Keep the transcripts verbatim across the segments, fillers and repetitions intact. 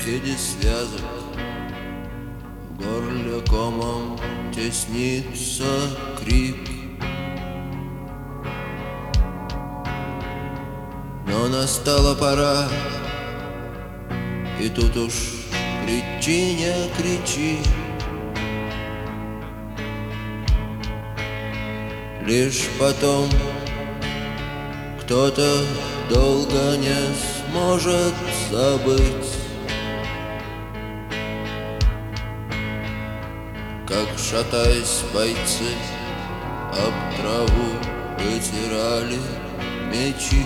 виде связок, в горле комом теснится крик. Но настала пора, и тут уж кричи, не кричи. Лишь потом кто-то долго не сможет забыть, как, шатаясь, бойцы об траву вытирали мечи,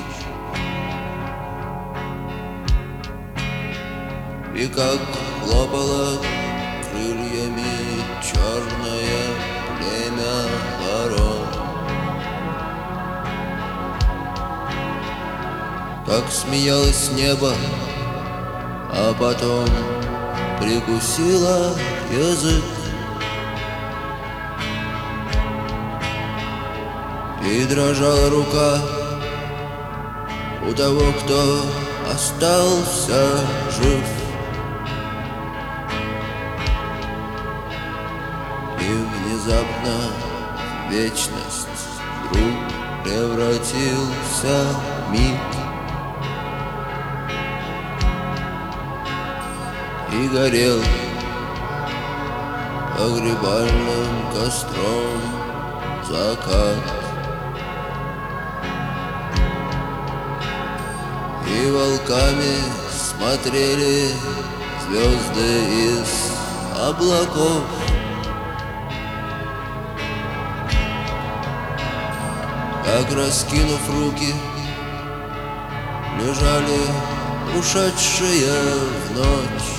и как хлопало крыльями черное племя ворон, как смеялось небо, а потом прикусило язык, и дрожала рука у того, кто остался жив. И внезапно вечность вдруг превратился в миг, и горел погребальным костром закат, и волками смотрели звезды из облаков. Как, раскинув руки, лежали ушедшие в ночь,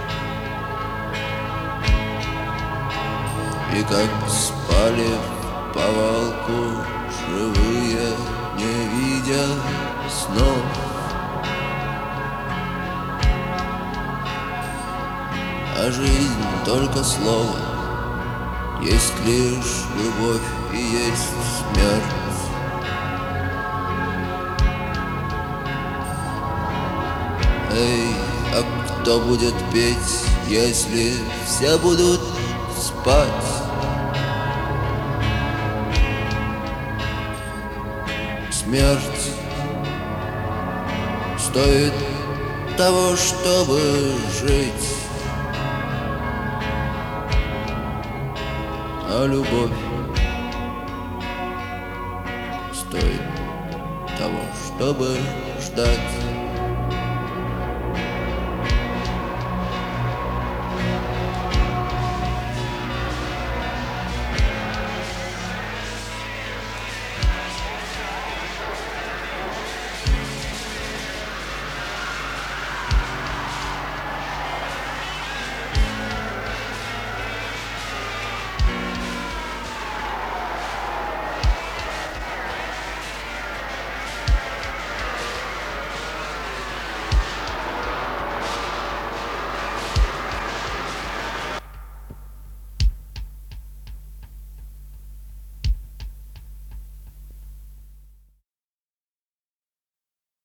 и как спали в повалку живые, не видя снов. А жизнь только слово, есть лишь любовь и есть смерть. Эй, а кто будет петь, если все будут спать? Смерть стоит того, чтобы жить, а любовь стоит того, чтобы ждать.